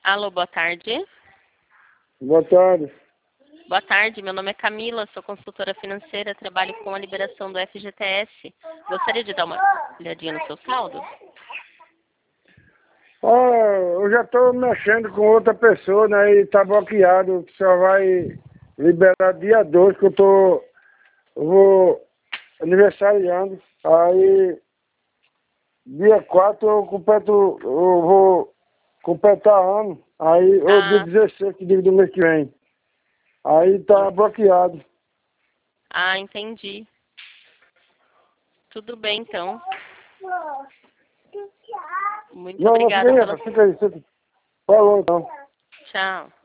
Alô, boa tarde. Boa tarde. Boa tarde, meu nome é Camila, sou consultora financeira, trabalho com a liberação do FGTS. Gostaria de dar uma olhadinha no seu saldo? Eu já estou mexendo com outra pessoa, né? E tá bloqueado. Só vai liberar dia 2 que eu vou aniversariando. Aí, dia 4 eu vou completar ano. Aí, ou dia 16, que digo do mês que vem. Aí tá bloqueado. Entendi. Tudo bem, então. Muito Não, obrigada fica aí, pela... rapaz, fica aí. Falou, então. Tchau.